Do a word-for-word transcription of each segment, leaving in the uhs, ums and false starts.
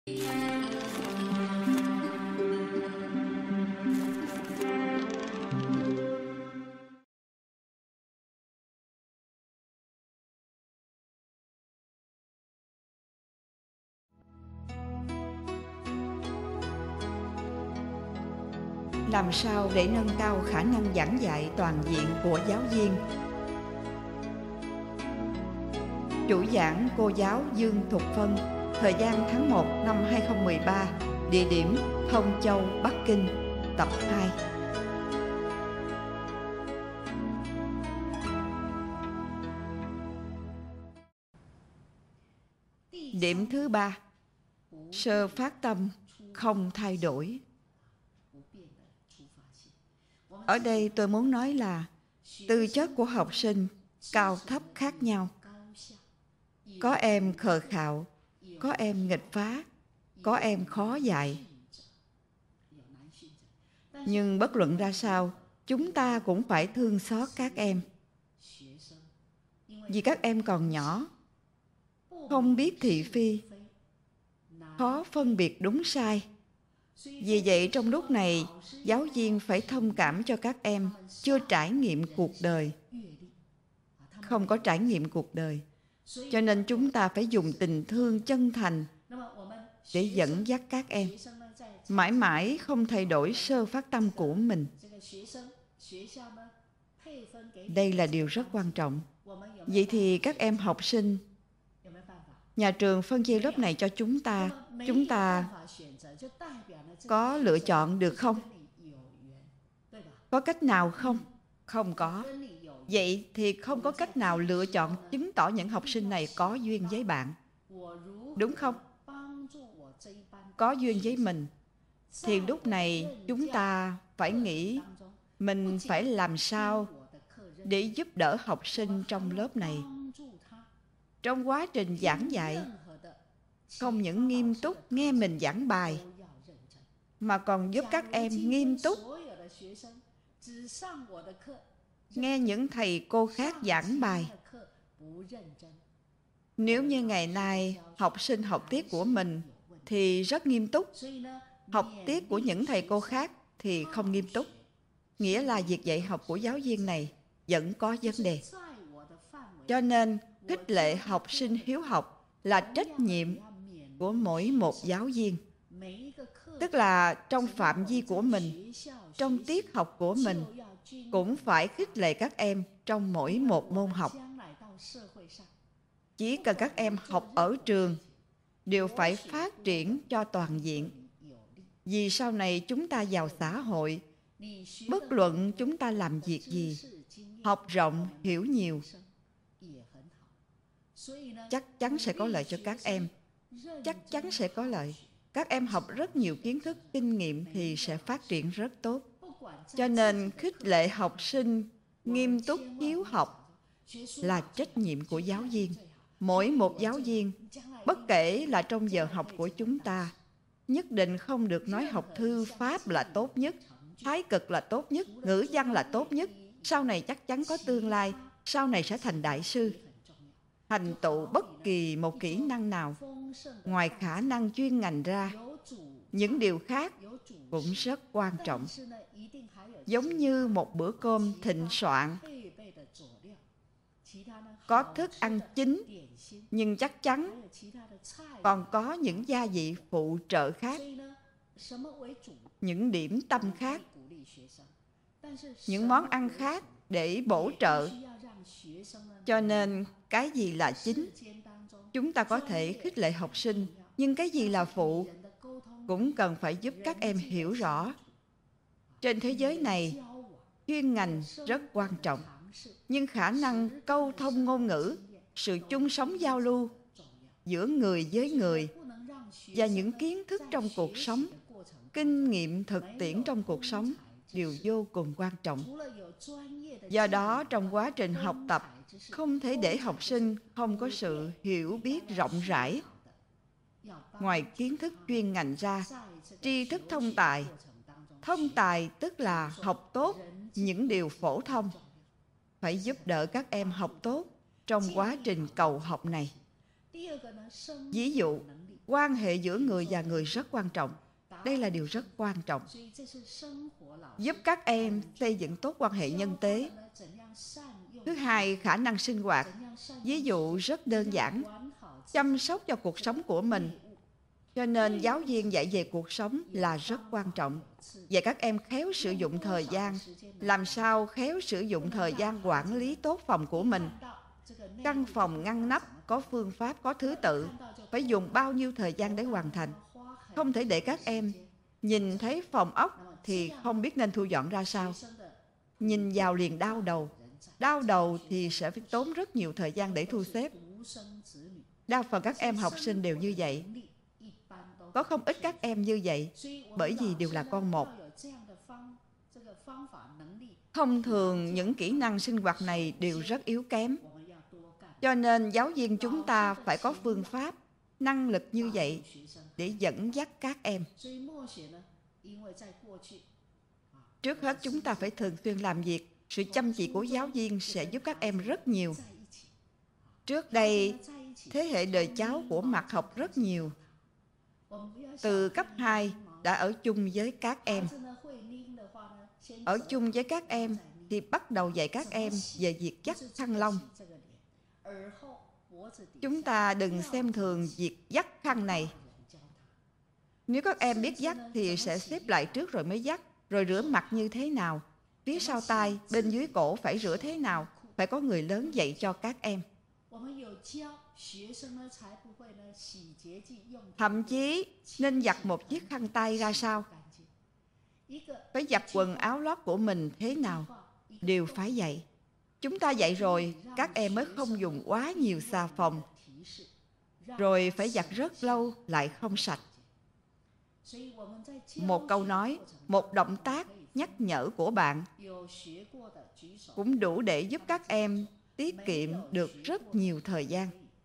Làm sao để nâng cao khả năng giảng dạy toàn diện của giáo viên? Chủ giảng cô giáo Dương Thục Phân. Thời gian tháng một năm hai không một ba. Địa điểm Thông Châu, Bắc Kinh. Tập hai. Điểm thứ ba. Sơ phát tâm không thay đổi. Ở đây tôi muốn nói là tư chất của học sinh cao thấp khác nhau. Có em khờ khạo, có em nghịch phá, có em khó dạy. Nhưng bất luận ra sao, chúng ta cũng phải thương xót các em. Vì các em còn nhỏ, không biết thị phi, khó phân biệt đúng sai. Vì vậy trong lúc này, giáo viên phải thông cảm cho các em chưa trải nghiệm cuộc đời, không có trải nghiệm cuộc đời. Cho nên chúng ta phải dùng tình thương chân thành để dẫn dắt các em, mãi mãi không thay đổi sơ phát tâm của mình. Đây là điều rất quan trọng. Vậy thì các em học sinh, nhà trường phân chia lớp này cho chúng ta, chúng ta có lựa chọn được không? Có cách nào không? Không có. Vậy thì không có cách nào lựa chọn chứng tỏ những học sinh này có duyên với bạn. Đúng không? Có duyên với mình. Thì lúc này chúng ta phải nghĩ mình phải làm sao để giúp đỡ học sinh trong lớp này. Trong quá trình giảng dạy, không những nghiêm túc nghe mình giảng bài, mà còn giúp các em nghiêm túc nghe những thầy cô khác giảng bài. Nếu như ngày nay học sinh học tiết của mình thì rất nghiêm túc, học tiết của những thầy cô khác thì không nghiêm túc, nghĩa là việc dạy học của giáo viên này vẫn có vấn đề. Cho nên khích lệ học sinh hiếu học là trách nhiệm của mỗi một giáo viên. Tức là trong phạm vi của mình, trong tiết học của mình, cũng phải khích lệ các em trong mỗi một môn học. Chỉ cần các em học ở trường, đều phải phát triển cho toàn diện. Vì sau này chúng ta vào xã hội, bất luận chúng ta làm việc gì, học rộng, hiểu nhiều, chắc chắn sẽ có lợi cho các em. Chắc chắn sẽ có lợi. Các em học rất nhiều kiến thức, kinh nghiệm thì sẽ phát triển rất tốt. Cho nên khích lệ học sinh nghiêm túc hiếu học là trách nhiệm của giáo viên. Mỗi một giáo viên, bất kể là trong giờ học của chúng ta, nhất định không được nói học thư pháp là tốt nhất, thái cực là tốt nhất, ngữ văn là tốt nhất. Sau này chắc chắn có tương lai, sau này sẽ thành đại sư. Thành tựu bất kỳ một kỹ năng nào, ngoài khả năng chuyên ngành ra, những điều khác cũng rất quan trọng. Giống như một bữa cơm thịnh soạn, có thức ăn chính, nhưng chắc chắn còn có những gia vị phụ trợ khác, những điểm tâm khác, những món ăn khác để bổ trợ. Cho nên cái gì là chính, chúng ta có thể khích lệ học sinh, nhưng cái gì là phụ cũng cần phải giúp các em hiểu rõ. Trên thế giới này, chuyên ngành rất quan trọng, nhưng khả năng câu thông ngôn ngữ, sự chung sống giao lưu giữa người với người và những kiến thức trong cuộc sống, kinh nghiệm thực tiễn trong cuộc sống đều vô cùng quan trọng. Do đó, trong quá trình học tập, không thể để học sinh không có sự hiểu biết rộng rãi. Ngoài kiến thức chuyên ngành ra, tri thức thông tài. Thông tài tức là học tốt những điều phổ thông. Phải giúp đỡ các em học tốt trong quá trình cầu học này. Ví dụ, Quan hệ giữa người và người rất quan trọng. Đây là điều rất quan trọng. Giúp các em xây dựng tốt quan hệ nhân tế. Thứ hai, khả năng sinh hoạt. Ví dụ rất đơn giản, chăm sóc cho cuộc sống của mình. Cho nên giáo viên dạy về cuộc sống là rất quan trọng. Dạy các em khéo sử dụng thời gian, làm sao khéo sử dụng thời gian quản lý tốt phòng của mình. Căn phòng ngăn nắp, có phương pháp, có thứ tự, phải dùng bao nhiêu thời gian để hoàn thành. Không thể để các em nhìn thấy phòng ốc thì không biết nên thu dọn ra sao. Nhìn vào liền đau đầu. Đau đầu thì sẽ phải tốn rất nhiều thời gian để thu xếp. Đa phần các em học sinh đều như vậy. Có không ít các em như vậy, bởi vì đều là con một. Thông thường những kỹ năng sinh hoạt này đều rất yếu kém. Cho nên giáo viên chúng ta phải có phương pháp, năng lực như vậy để dẫn dắt các em. Trước hết chúng ta phải thường xuyên làm việc. Sự chăm chỉ của giáo viên sẽ giúp các em rất nhiều. Trước đây, thế hệ đời cháu của Mạc học rất nhiều. Từ cấp hai đã ở chung với các em. Ở chung với các em thì bắt đầu dạy các em về việc dắt khăn lông. Chúng ta đừng xem thường việc dắt khăn này. Nếu các em biết dắt thì sẽ xếp lại trước rồi mới dắt, rồi rửa mặt như thế nào, phía sau tai, bên dưới cổ phải rửa thế nào, phải có người lớn dạy cho các em. Thậm chí nên giặt một chiếc khăn tay ra sao, phải giặt quần áo lót của mình thế nào, đều phải dạy. Chúng ta dạy rồi, các em mới không dùng quá nhiều xà phòng, rồi phải giặt rất lâu lại không sạch. Một câu nói, một động tác nhắc nhở của bạn cũng đủ để giúp các em tiết kiệm được rất nhiều thời gian.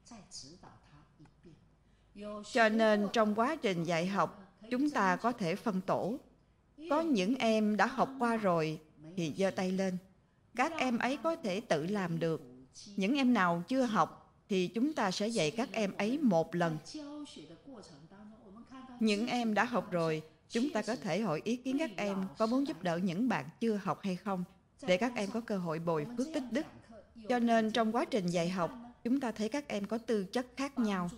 Cho nên trong quá trình dạy học, chúng ta có thể phân tổ. Có những em đã học qua rồi thì giơ tay lên. Các em ấy có thể tự làm được. Những em nào chưa học thì chúng ta sẽ dạy các em ấy một lần. Những em đã học rồi, chúng ta có thể hỏi ý kiến các em có muốn giúp đỡ những bạn chưa học hay không, để các em có cơ hội bồi phước tích đức. Cho nên trong quá trình dạy học, chúng ta thấy các em có tư chất khác nhau.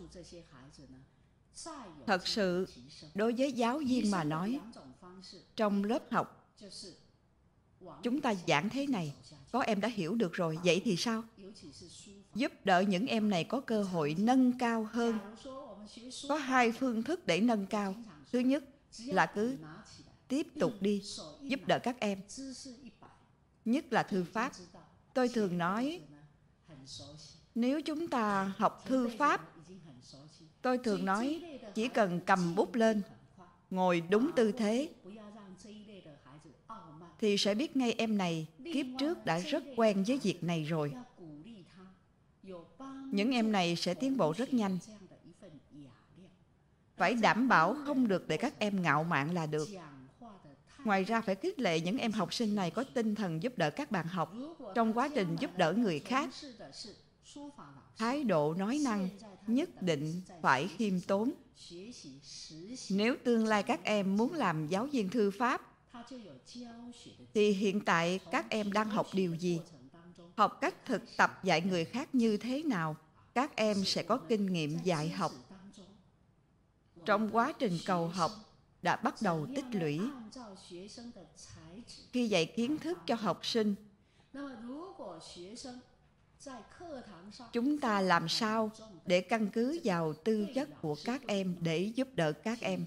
Thật sự, đối với giáo viên mà nói, trong lớp học, chúng ta giảng thế này, có em đã hiểu được rồi, vậy thì sao? Giúp đỡ những em này có cơ hội nâng cao hơn. Có hai phương thức để nâng cao. Thứ nhất là cứ tiếp tục đi, giúp đỡ các em. Nhất là thư pháp. Tôi thường nói, nếu chúng ta học thư pháp, tôi thường nói, chỉ cần cầm bút lên, ngồi đúng tư thế, thì sẽ biết ngay em này kiếp trước đã rất quen với việc này rồi. Những em này sẽ tiến bộ rất nhanh. Phải đảm bảo không được để các em ngạo mạn là được. Ngoài ra phải khích lệ những em học sinh này có tinh thần giúp đỡ các bạn học. Trong quá trình giúp đỡ người khác, thái độ nói năng nhất định phải khiêm tốn. Nếu tương lai các em muốn làm giáo viên thư pháp, thì hiện tại các em đang học điều gì? Học cách thực tập dạy người khác như thế nào? Các em sẽ có kinh nghiệm dạy học. Trong quá trình cầu học đã bắt đầu tích lũy. Khi dạy kiến thức cho học sinh, chúng ta làm sao để căn cứ vào tư chất của các em để giúp đỡ các em.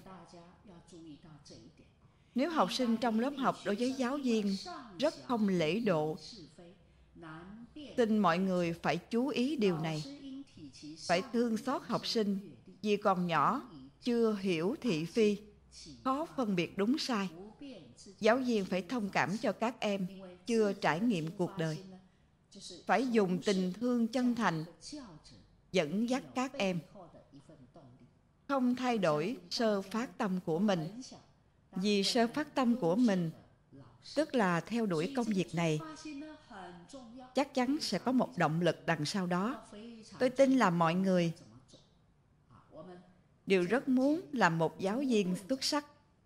Nếu học sinh trong lớp học đối với giáo viên rất không lễ độ, xin mọi người phải chú ý điều này. Phải thương xót học sinh vì còn nhỏ, chưa hiểu thị phi, khó phân biệt đúng sai. Giáo viên phải thông cảm cho các em chưa trải nghiệm cuộc đời. Phải dùng tình thương chân thành dẫn dắt các em. Không thay đổi sơ phát tâm của mình. Vì sơ phát tâm của mình, tức là theo đuổi công việc này, chắc chắn sẽ có một động lực đằng sau đó. Tôi tin là mọi người đều rất muốn làm một giáo viên xuất sắc.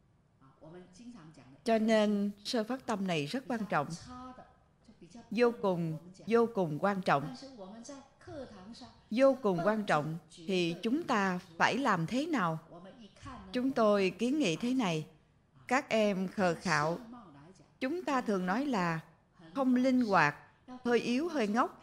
Cho nên sơ phát tâm này rất quan trọng, vô cùng, vô cùng quan trọng. Vô cùng quan trọng thì chúng ta phải làm thế nào? Chúng tôi kiến nghị thế này, các em khờ khạo, chúng ta thường nói là không linh hoạt, hơi yếu, hơi ngốc.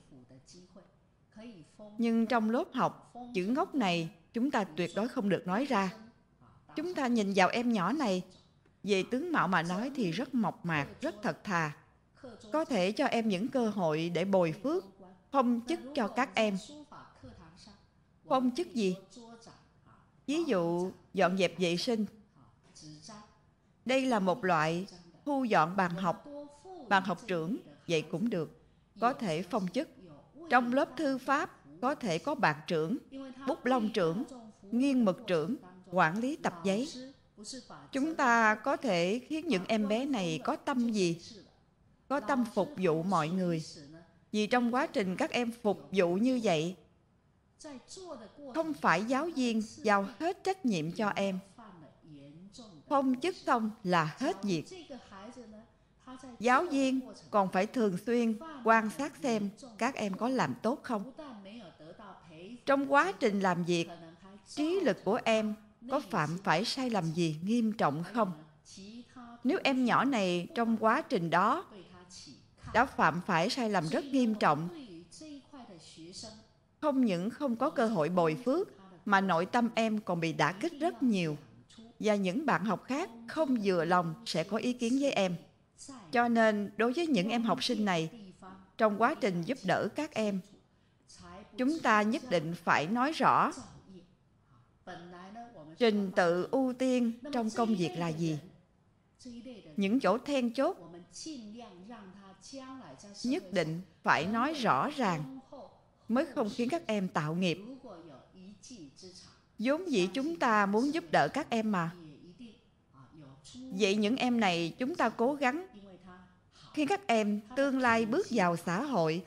Nhưng trong lớp học, chữ ngốc này chúng ta tuyệt đối không được nói ra. Chúng ta nhìn vào em nhỏ này, về tướng mạo mà nói thì rất mộc mạc, rất thật thà. Có thể cho em những cơ hội để bồi phước, phong chức cho các em. Phong chức gì? Ví dụ dọn dẹp vệ sinh. Đây là một loại thu dọn bàn học. Bàn học trưởng, vậy cũng được. Có thể phong chức. Trong lớp thư pháp có thể có bạc trưởng, bút lông trưởng, nghiêng mực trưởng, quản lý tập giấy. Chúng ta có thể khiến những em bé này có tâm gì? Có tâm phục vụ mọi người. Vì trong quá trình các em phục vụ như vậy, không phải giáo viên giao hết trách nhiệm cho em. Phong chức xong là hết việc. Giáo viên còn phải thường xuyên quan sát xem các em có làm tốt không. Trong quá trình làm việc, trí lực của em có phạm phải sai lầm gì nghiêm trọng không? Nếu em nhỏ này trong quá trình đó đã phạm phải sai lầm rất nghiêm trọng, không những không có cơ hội bồi phước, mà nội tâm em còn bị đả kích rất nhiều. Và những bạn học khác không vừa lòng sẽ có ý kiến với em. Cho nên đối với những em học sinh này, trong quá trình giúp đỡ các em, chúng ta nhất định phải nói rõ trình tự ưu tiên trong công việc là gì. Những chỗ then chốt nhất định phải nói rõ ràng mới không khiến các em tạo nghiệp. Vốn dĩ chúng ta muốn giúp đỡ các em mà. Vậy những em này chúng ta cố gắng khi các em tương lai bước vào xã hội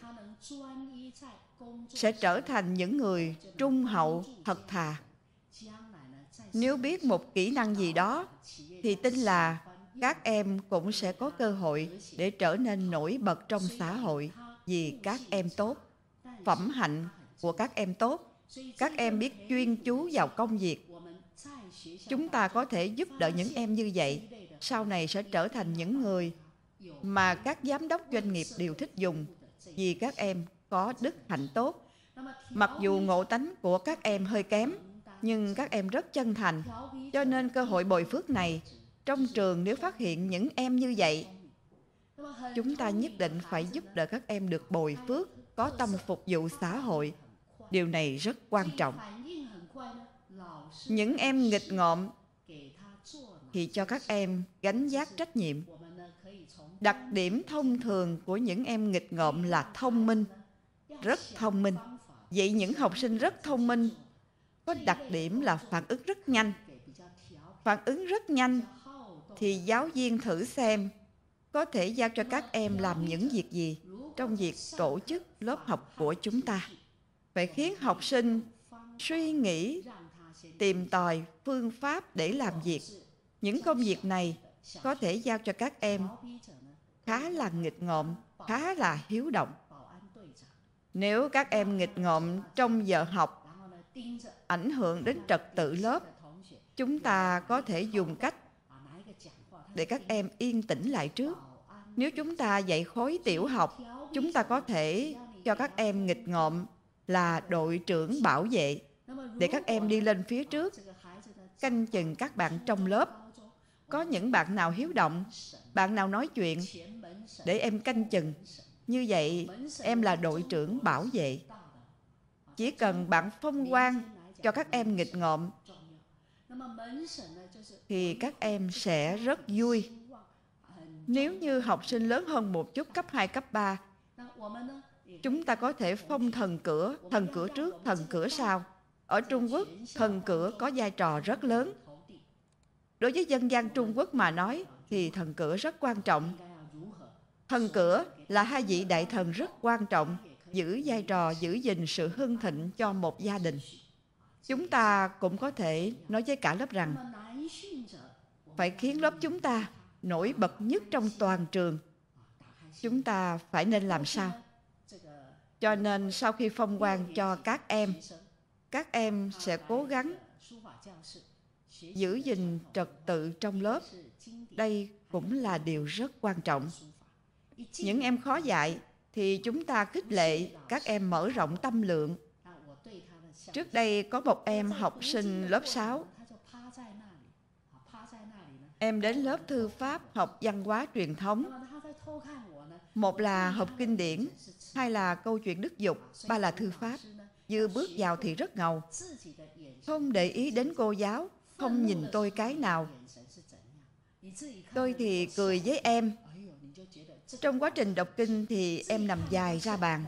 sẽ trở thành những người trung hậu, thật thà. Nếu biết một kỹ năng gì đó thì tin là các em cũng sẽ có cơ hội để trở nên nổi bật trong xã hội vì các em tốt. Phẩm hạnh của các em tốt. Các em biết chuyên chú vào công việc. Chúng ta có thể giúp đỡ những em như vậy, sau này sẽ trở thành những người mà các giám đốc doanh nghiệp đều thích dùng, vì các em có đức hạnh tốt. Mặc dù ngộ tánh của các em hơi kém, nhưng các em rất chân thành, cho nên cơ hội bồi phước này, trong trường nếu phát hiện những em như vậy, chúng ta nhất định phải giúp đỡ các em được bồi phước, có tâm phục vụ xã hội. Điều này rất quan trọng. Những em nghịch ngợm thì cho các em gánh vác trách nhiệm. Đặc điểm thông thường của những em nghịch ngợm là thông minh, rất thông minh. Vậy những học sinh rất thông minh có đặc điểm là phản ứng rất nhanh. Phản ứng rất nhanh thì giáo viên thử xem có thể giao cho các em làm những việc gì trong việc tổ chức lớp học của chúng ta. Phải khiến học sinh suy nghĩ, tìm tòi phương pháp để làm việc. Những công việc này có thể giao cho các em khá là nghịch ngợm, khá là hiếu động. Nếu các em nghịch ngợm trong giờ học, ảnh hưởng đến trật tự lớp, chúng ta có thể dùng cách để các em yên tĩnh lại trước. Nếu chúng ta dạy khối tiểu học, chúng ta có thể cho các em nghịch ngợm là đội trưởng bảo vệ, để các em đi lên phía trước, canh chừng các bạn trong lớp. Có những bạn nào hiếu động, bạn nào nói chuyện, để em canh chừng. Như vậy, em là đội trưởng bảo vệ. Chỉ cần bạn phong quang cho các em nghịch ngợm, thì các em sẽ rất vui. Nếu như học sinh lớn hơn một chút, cấp hai, cấp ba, chúng ta có thể phong thần cửa, thần cửa trước, thần cửa sau. Ở Trung Quốc, thần cửa có vai trò rất lớn. Đối với dân gian Trung Quốc mà nói, thì thần cửa rất quan trọng. Thần cửa là hai vị đại thần rất quan trọng, giữ vai trò giữ gìn sự hưng thịnh cho một gia đình. chúng ta cũng có thể nói với cả lớp rằng phải khiến lớp chúng ta nổi bật nhất trong toàn trường. Chúng ta phải nên làm sao? Cho nên sau khi phong quang cho các em, các em sẽ cố gắng giữ gìn trật tự trong lớp. Đây cũng là điều rất quan trọng. Những em khó dạy thì chúng ta khích lệ các em mở rộng tâm lượng. Trước đây có một em học sinh lớp sáu. Em đến lớp thư pháp học văn hóa truyền thống. Một là học kinh điển, hai là câu chuyện đức dục, ba là thư pháp. Vừa bước vào thì rất ngầu. Không để ý đến cô giáo, không nhìn tôi cái nào. Tôi thì cười với em. Trong quá trình đọc kinh thì em nằm dài ra bàn.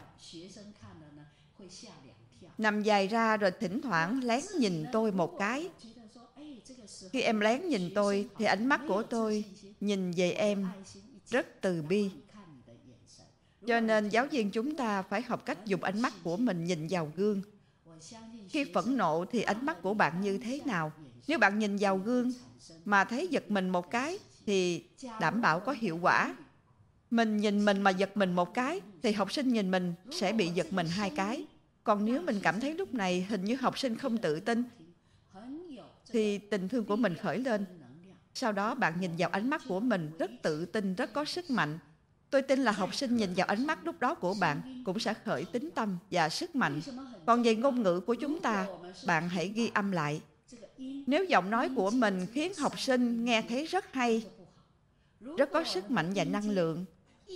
Nằm dài ra rồi thỉnh thoảng lén nhìn tôi một cái. Khi em lén nhìn tôi thì ánh mắt của tôi nhìn về em rất từ bi. Cho nên giáo viên chúng ta phải học cách dùng ánh mắt của mình nhìn vào gương. Khi phẫn nộ thì ánh mắt của bạn như thế nào? Nếu bạn nhìn vào gương mà thấy giật mình một cái thì đảm bảo có hiệu quả. Mình nhìn mình mà giật mình một cái thì học sinh nhìn mình sẽ bị giật mình hai cái. Còn nếu mình cảm thấy lúc này hình như học sinh không tự tin thì tình thương của mình khởi lên. Sau đó bạn nhìn vào ánh mắt của mình rất tự tin, rất có sức mạnh. Tôi tin là học sinh nhìn vào ánh mắt lúc đó của bạn cũng sẽ khởi tín tâm và sức mạnh. Còn về ngôn ngữ của chúng ta, bạn hãy ghi âm lại. Nếu giọng nói của mình khiến học sinh nghe thấy rất hay, rất có sức mạnh và năng lượng,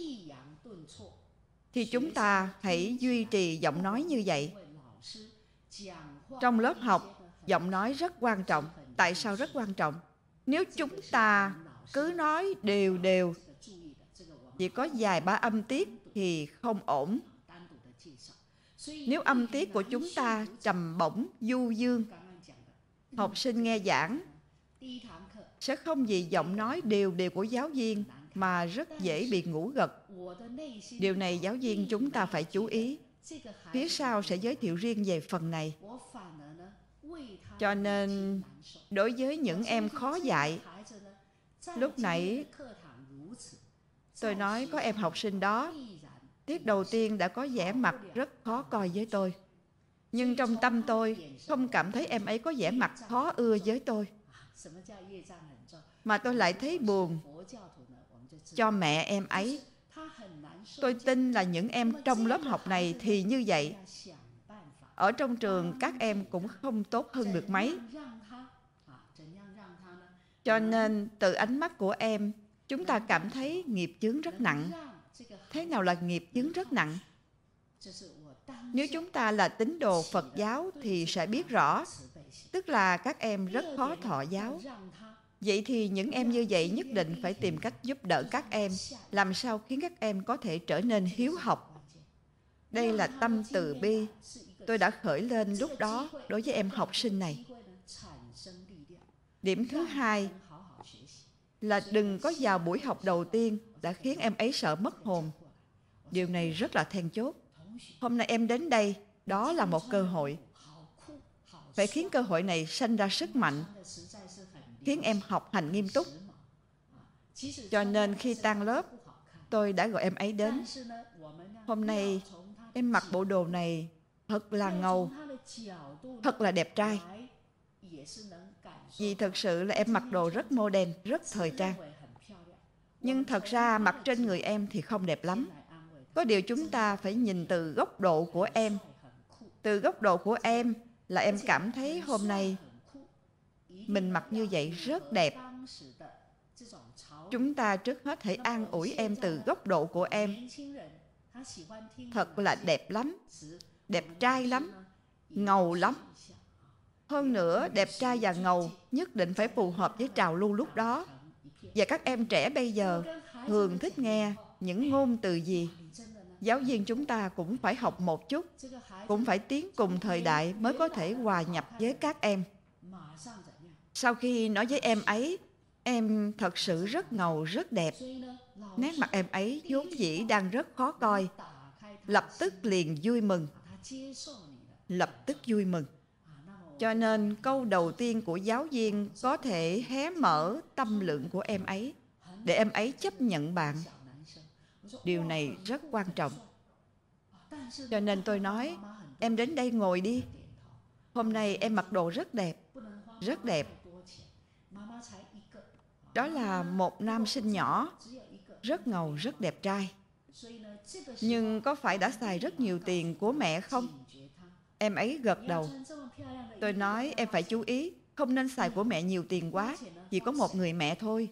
thì chúng ta hãy duy trì giọng nói như vậy. Trong lớp học, giọng nói rất quan trọng. Tại sao rất quan trọng? Nếu chúng ta cứ nói đều đều, chỉ có vài ba âm tiết thì không ổn. Nếu âm tiết của chúng ta trầm bổng, du dương, học sinh nghe giảng sẽ không vì giọng nói đều đều của giáo viên mà rất dễ bị ngủ gật. Điều này giáo viên chúng ta phải chú ý. Phía sau sẽ giới thiệu riêng về phần này. Cho nên, đối với những em khó dạy, lúc nãy tôi nói có em học sinh đó, tiết đầu tiên đã có vẻ mặt rất khó coi với tôi. Nhưng trong tâm tôi không cảm thấy em ấy có vẻ mặt khó ưa với tôi. Mà tôi lại thấy buồn cho mẹ em ấy. Tôi tin là những em trong lớp học này thì như vậy. Ở trong trường các em cũng không tốt hơn được mấy. Cho nên từ ánh mắt của em, chúng ta cảm thấy nghiệp chướng rất nặng. Thế nào là nghiệp chướng rất nặng? Nếu chúng ta là tín đồ Phật giáo thì sẽ biết rõ, tức là các em rất khó thọ giáo. Vậy thì những em như vậy nhất định phải tìm cách giúp đỡ các em, làm sao khiến các em có thể trở nên hiếu học. Đây là tâm từ bi tôi đã khởi lên lúc đó đối với em học sinh này. Điểm thứ hai là đừng có vào buổi học đầu tiên đã khiến em ấy sợ mất hồn. Điều này rất là then chốt. Hôm nay em đến đây, đó là một cơ hội. Phải khiến cơ hội này sanh ra sức mạnh, khiến em học hành nghiêm túc. Cho nên khi tan lớp, tôi đã gọi em ấy đến. Hôm nay, em mặc bộ đồ này thật là ngầu, thật là đẹp trai. Vì thật sự là em mặc đồ rất modern, rất thời trang. Nhưng thật ra mặc trên người em thì không đẹp lắm. Có điều chúng ta phải nhìn từ góc độ của em. Từ góc độ của em là em cảm thấy hôm nay mình mặc như vậy rất đẹp. Chúng ta trước hết hãy an ủi em từ góc độ của em. Thật là đẹp lắm, đẹp trai lắm, ngầu lắm. Hơn nữa, đẹp trai và ngầu nhất định phải phù hợp với trào lưu lúc đó. Và các em trẻ bây giờ thường thích nghe những ngôn từ gì? Giáo viên chúng ta cũng phải học một chút, cũng phải tiến cùng thời đại mới có thể hòa nhập với các em. Sau khi nói với em ấy, em thật sự rất ngầu, rất đẹp. Nét mặt em ấy vốn dĩ đang rất khó coi, lập tức liền vui mừng. Lập tức vui mừng. Cho nên câu đầu tiên của giáo viên có thể hé mở tâm lượng của em ấy để em ấy chấp nhận bạn. Điều này rất quan trọng. Cho nên tôi nói, em đến đây ngồi đi. Hôm nay em mặc đồ rất đẹp, rất đẹp. Đó là một nam sinh nhỏ, rất ngầu, rất đẹp trai. Nhưng có phải đã xài rất nhiều tiền của mẹ không? Em ấy gật đầu. Tôi nói em phải chú ý, không nên xài của mẹ nhiều tiền quá, chỉ có một người mẹ thôi.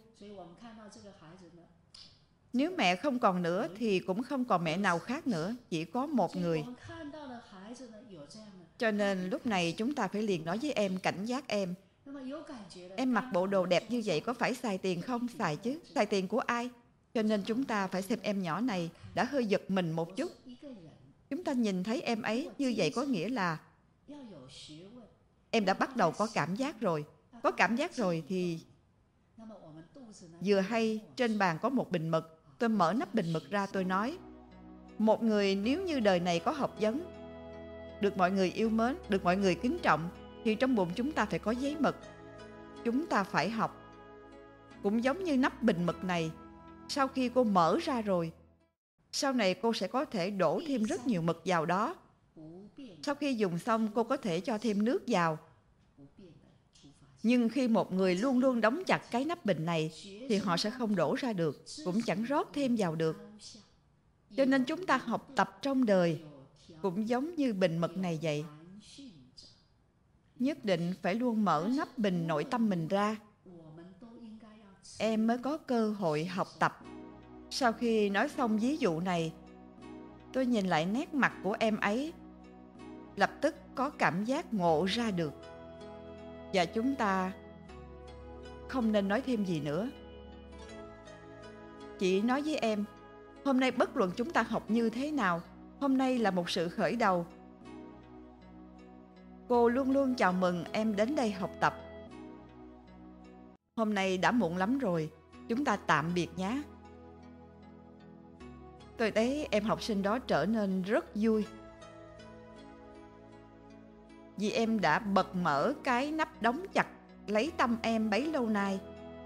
Nếu mẹ không còn nữa thì cũng không còn mẹ nào khác nữa, chỉ có một người. Cho nên lúc này chúng ta phải liền nói với em, cảnh giác em. Em mặc bộ đồ đẹp như vậy có phải xài tiền không? Xài chứ, xài tiền của ai? Cho nên chúng ta phải xem em nhỏ này đã hơi giật mình một chút. Chúng ta nhìn thấy em ấy như vậy có nghĩa là em đã bắt đầu có cảm giác rồi. Có cảm giác rồi thì vừa hay trên bàn có một bình mực. Tôi mở nắp bình mực ra, tôi nói, một người nếu như đời này có học vấn, được mọi người yêu mến, được mọi người kính trọng, thì trong bụng chúng ta phải có giấy mực. Chúng ta phải học. Cũng giống như nắp bình mực này, sau khi cô mở ra rồi, sau này cô sẽ có thể đổ thêm rất nhiều mực vào đó. Sau khi dùng xong, cô có thể cho thêm nước vào. Nhưng khi một người luôn luôn đóng chặt cái nắp bình này, thì họ sẽ không đổ ra được, cũng chẳng rót thêm vào được. Cho nên chúng ta học tập trong đời cũng giống như bình mực này vậy. Nhất định phải luôn mở nắp bình nội tâm mình ra, em mới có cơ hội học tập. Sau khi nói xong ví dụ này, tôi nhìn lại nét mặt của em ấy, lập tức có cảm giác ngộ ra được. Và chúng ta không nên nói thêm gì nữa. Chỉ nói với em, hôm nay bất luận chúng ta học như thế nào, hôm nay là một sự khởi đầu. Cô luôn luôn chào mừng em đến đây học tập. Hôm nay đã muộn lắm rồi, chúng ta tạm biệt nhé. Tôi thấy em học sinh đó trở nên rất vui, vì em đã bật mở cái nắp đóng chặt lấy tâm em bấy lâu nay.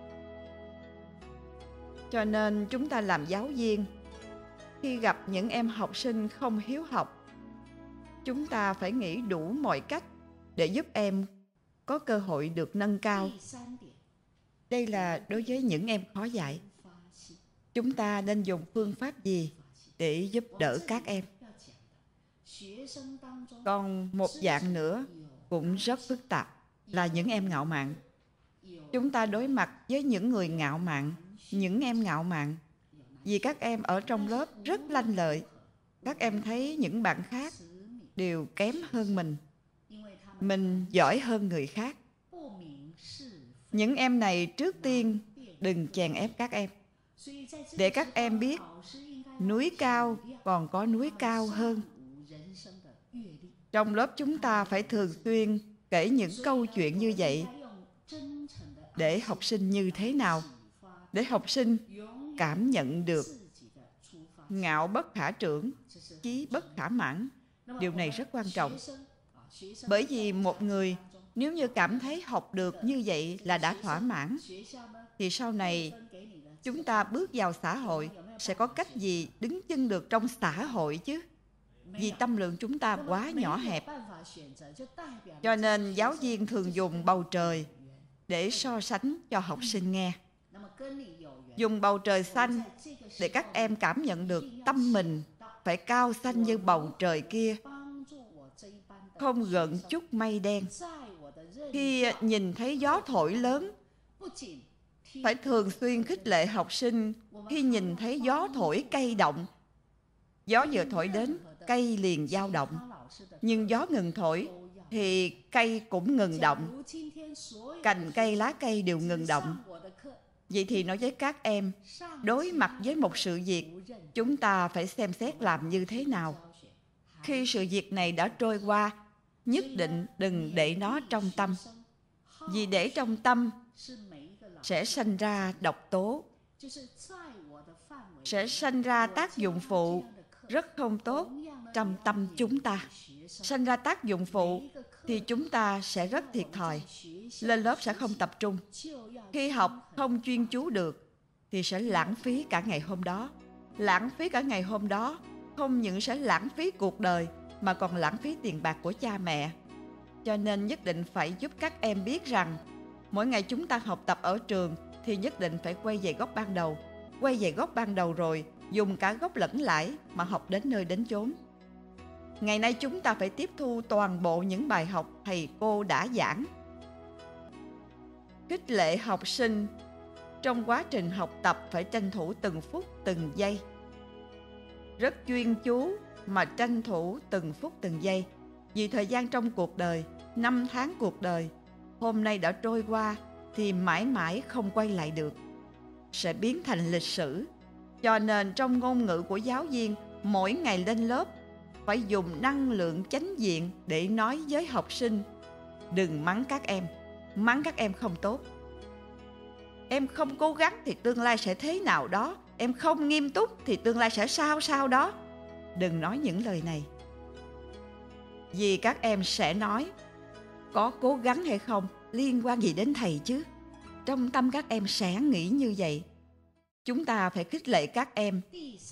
Cho nên chúng ta làm giáo viên, khi gặp những em học sinh không hiếu học, chúng ta phải nghĩ đủ mọi cách để giúp em có cơ hội được nâng cao. Đây là đối với những em khó dạy. Chúng ta nên dùng phương pháp gì để giúp đỡ các em? Còn một dạng nữa cũng rất phức tạp là những em ngạo mạn. Chúng ta đối mặt với những người ngạo mạn, những em ngạo mạn, vì các em ở trong lớp rất lanh lợi. Các em thấy những bạn khác đều kém hơn mình, mình giỏi hơn người khác. Những em này trước tiên đừng chèn ép các em, để các em biết núi cao còn có núi cao hơn. Trong lớp chúng ta phải thường xuyên kể những câu chuyện như vậy để học sinh như thế nào, để học sinh cảm nhận được ngạo bất khả trưởng, chí bất khả mãn. Điều này rất quan trọng. Bởi vì một người nếu như cảm thấy học được như vậy là đã thỏa mãn, thì sau này chúng ta bước vào xã hội sẽ có cách gì đứng chân được trong xã hội chứ? Vì tâm lượng chúng ta quá nhỏ hẹp. Cho nên giáo viên thường dùng bầu trời để so sánh cho học sinh nghe. Dùng bầu trời xanh để các em cảm nhận được tâm mình phải cao xanh như bầu trời kia, không gợn chút mây đen. Khi nhìn thấy gió thổi lớn, phải thường xuyên khích lệ học sinh khi nhìn thấy gió thổi cây động. Gió vừa thổi đến, cây liền dao động. Nhưng gió ngừng thổi thì cây cũng ngừng động. Cành cây, lá cây đều ngừng động. Vậy thì nói với các em, đối mặt với một sự việc, chúng ta phải xem xét làm như thế nào. Khi sự việc này đã trôi qua, nhất định đừng để nó trong tâm. Vì để trong tâm sẽ sanh ra độc tố, sẽ sanh ra tác dụng phụ rất không tốt trong tâm chúng ta. Sanh ra tác dụng phụ thì chúng ta sẽ rất thiệt thòi. Lên lớp sẽ không tập trung. Khi học không chuyên chú được thì sẽ lãng phí cả ngày hôm đó. Lãng phí cả ngày hôm đó không những sẽ lãng phí cuộc đời mà còn lãng phí tiền bạc của cha mẹ. Cho nên nhất định phải giúp các em biết rằng mỗi ngày chúng ta học tập ở trường thì nhất định phải quay về gốc ban đầu. Quay về gốc ban đầu rồi dùng cả gốc lẫn lãi mà học đến nơi đến chốn. Ngày nay chúng ta phải tiếp thu toàn bộ những bài học thầy cô đã giảng. Khích lệ học sinh trong quá trình học tập phải tranh thủ từng phút từng giây. Rất chuyên chú mà tranh thủ từng phút từng giây. Vì thời gian trong cuộc đời, năm tháng cuộc đời, hôm nay đã trôi qua thì mãi mãi không quay lại được, sẽ biến thành lịch sử. Cho nên trong ngôn ngữ của giáo viên, mỗi ngày lên lớp phải dùng năng lượng chánh diện để nói với học sinh. Đừng mắng các em, mắng các em không tốt. Em không cố gắng thì tương lai sẽ thế nào đó, em không nghiêm túc thì tương lai sẽ sao sao đó. Đừng nói những lời này. Vì các em sẽ nói, có cố gắng hay không liên quan gì đến thầy chứ? Trong tâm các em sẽ nghĩ như vậy. Chúng ta phải khích lệ các em.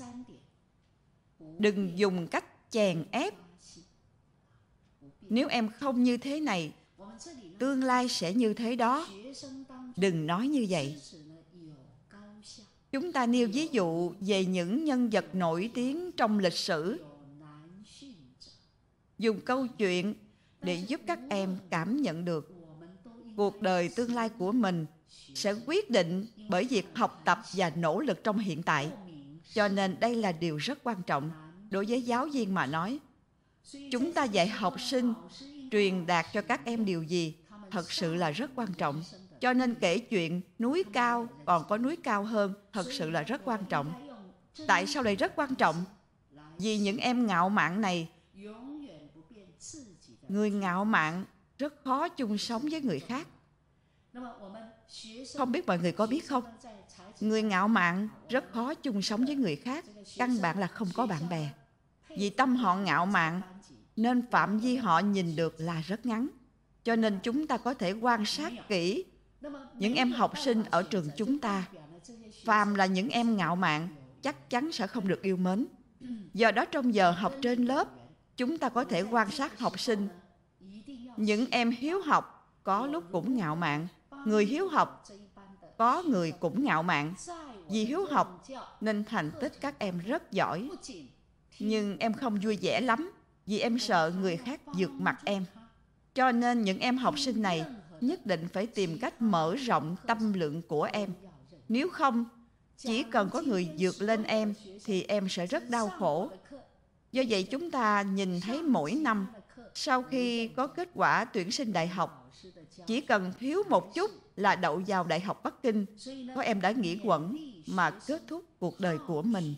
Đừng dùng cách chèn ép. Nếu em không như thế này, tương lai sẽ như thế đó. Đừng nói như vậy. Chúng ta nêu ví dụ về những nhân vật nổi tiếng trong lịch sử, dùng câu chuyện để giúp các em cảm nhận được cuộc đời tương lai của mình sẽ quyết định bởi việc học tập và nỗ lực trong hiện tại. Cho nên đây là điều rất quan trọng đối với giáo viên mà nói. Chúng ta dạy học sinh, truyền đạt cho các em điều gì thật sự là rất quan trọng. Cho nên kể chuyện núi cao còn có núi cao hơn thật sự là rất quan trọng. Tại sao lại rất quan trọng? Vì những em ngạo mạn này, người ngạo mạn rất khó chung sống với người khác. Không biết mọi người có biết không? Người ngạo mạn rất khó chung sống với người khác, căn bản là không có bạn bè. Vì tâm họ ngạo mạn nên phạm vi họ nhìn được là rất ngắn. Cho nên chúng ta có thể quan sát kỹ những em học sinh ở trường chúng ta. Phàm là những em ngạo mạn chắc chắn sẽ không được yêu mến. Do đó trong giờ học trên lớp, chúng ta có thể quan sát học sinh. Những em hiếu học có lúc cũng ngạo mạn. Người hiếu học có người cũng ngạo mạn. Vì hiếu học nên thành tích các em rất giỏi. Nhưng em không vui vẻ lắm vì em sợ người khác vượt mặt em. Cho nên những em học sinh này nhất định phải tìm cách mở rộng tâm lượng của em. Nếu không, chỉ cần có người vượt lên em thì em sẽ rất đau khổ. Do vậy chúng ta nhìn thấy mỗi năm sau khi có kết quả tuyển sinh đại học, chỉ cần thiếu một chút là đậu vào Đại học Bắc Kinh, có em đã nghỉ quẩn mà kết thúc cuộc đời của mình.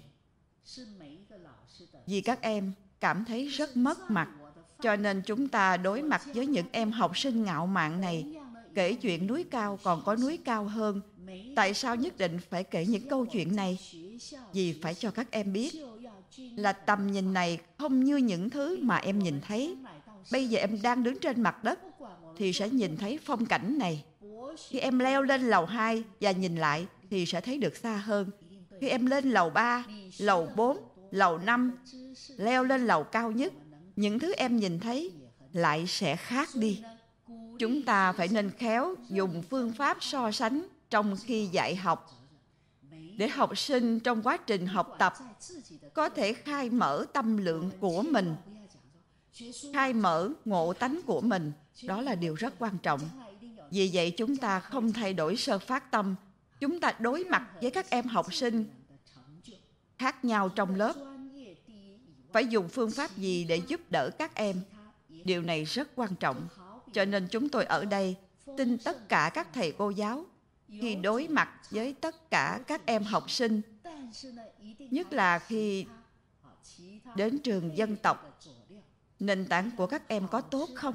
Vì các em cảm thấy rất mất mặt. Cho nên chúng ta đối mặt với những em học sinh ngạo mạn này, kể chuyện núi cao còn có núi cao hơn. Tại sao nhất định phải kể những câu chuyện này? Vì phải cho các em biết là tầm nhìn này không như những thứ mà em nhìn thấy. Bây giờ em đang đứng trên mặt đất thì sẽ nhìn thấy phong cảnh này. Khi em leo lên lầu hai và nhìn lại thì sẽ thấy được xa hơn. Khi em lên lầu ba, lầu bốn, lầu năm, leo lên lầu cao nhất, những thứ em nhìn thấy lại sẽ khác đi. Chúng ta phải nên khéo dùng phương pháp so sánh trong khi dạy học, để học sinh trong quá trình học tập có thể khai mở tâm lượng của mình, khai mở ngộ tánh của mình. Đó là điều rất quan trọng. Vì vậy chúng ta không thay đổi sơ phát tâm. Chúng ta đối mặt với các em học sinh khác nhau trong lớp, phải dùng phương pháp gì để giúp đỡ các em. Điều này rất quan trọng. Cho nên chúng tôi ở đây tin tất cả các thầy cô giáo khi đối mặt với tất cả các em học sinh, nhất là khi đến trường dân tộc, nền tảng của các em có tốt không?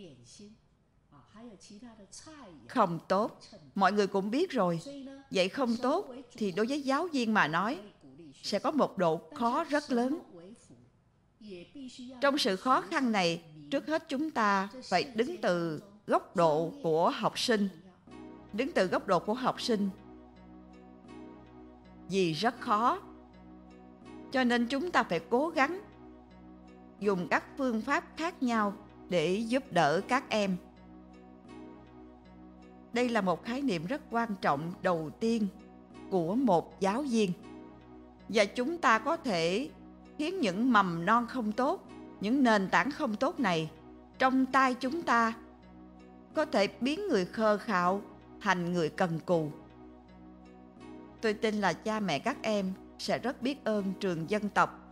Không tốt. Mọi người cũng biết rồi. Vậy không tốt thì đối với giáo viên mà nói sẽ có một độ khó rất lớn. Trong sự khó khăn này, trước hết chúng ta phải đứng từ góc độ của học sinh. Đứng từ góc độ của học sinh vì rất khó, cho nên chúng ta phải cố gắng dùng các phương pháp khác nhau để giúp đỡ các em. Đây là một khái niệm rất quan trọng đầu tiên của một giáo viên. Và chúng ta có thể khiến những mầm non không tốt, những nền tảng không tốt này trong tay chúng ta có thể biến người khờ khạo thành người cần cù. Tôi tin là cha mẹ các em sẽ rất biết ơn trường dân tộc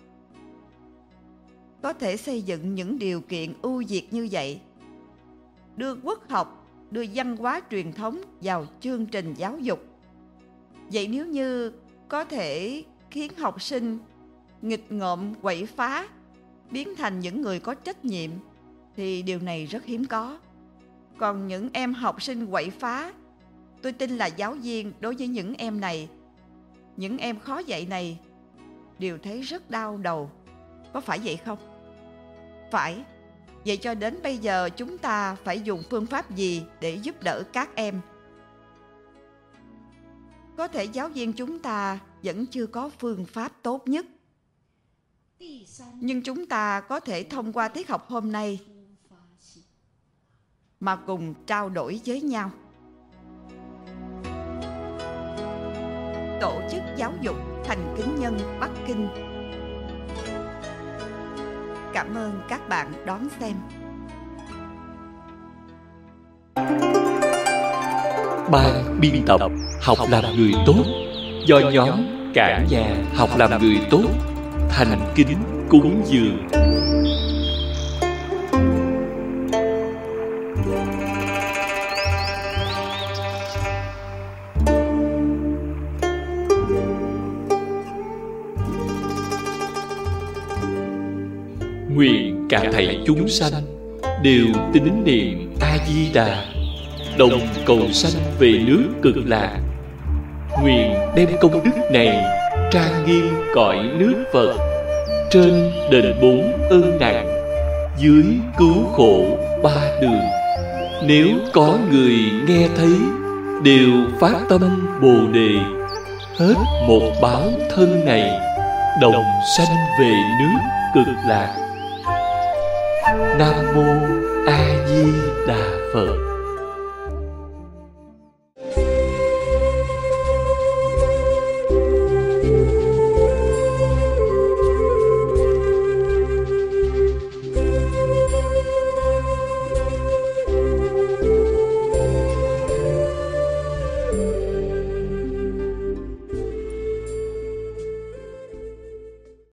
có thể xây dựng những điều kiện ưu việt như vậy, đưa quốc học, đưa văn hóa truyền thống vào chương trình giáo dục. Vậy nếu như có thể khiến học sinh nghịch ngợm, quậy phá, biến thành những người có trách nhiệm, thì điều này rất hiếm có. Còn những em học sinh quậy phá, tôi tin là giáo viên đối với những em này, những em khó dạy này, đều thấy rất đau đầu. Có phải vậy không? Phải. Vậy cho đến bây giờ chúng ta phải dùng phương pháp gì để giúp đỡ các em? Có thể giáo viên chúng ta vẫn chưa có phương pháp tốt nhất, nhưng chúng ta có thể thông qua tiết học hôm nay mà cùng trao đổi với nhau. Tổ chức Giáo dục Thành Kính Nhân Bắc Kinh. Cảm ơn các bạn đón xem. Ban biên tập Học làm người tốt do nhóm Cả Nhà Học làm người tốt thành kính cúng dường. Nguyện cả thảy chúng sanh đều tín niệm A Di Đà, đồng cầu sanh về nước Cực Lạc. Nguyện đem công đức này trang nghiêm cõi nước Phật, trên đền bốn ơn nặng, dưới cứu khổ ba đường. Nếu có người nghe thấy, đều phát tâm Bồ Đề, hết một báo thân này, đồng sanh về nước Cực Lạc. Nam mô A Di Đà Phật.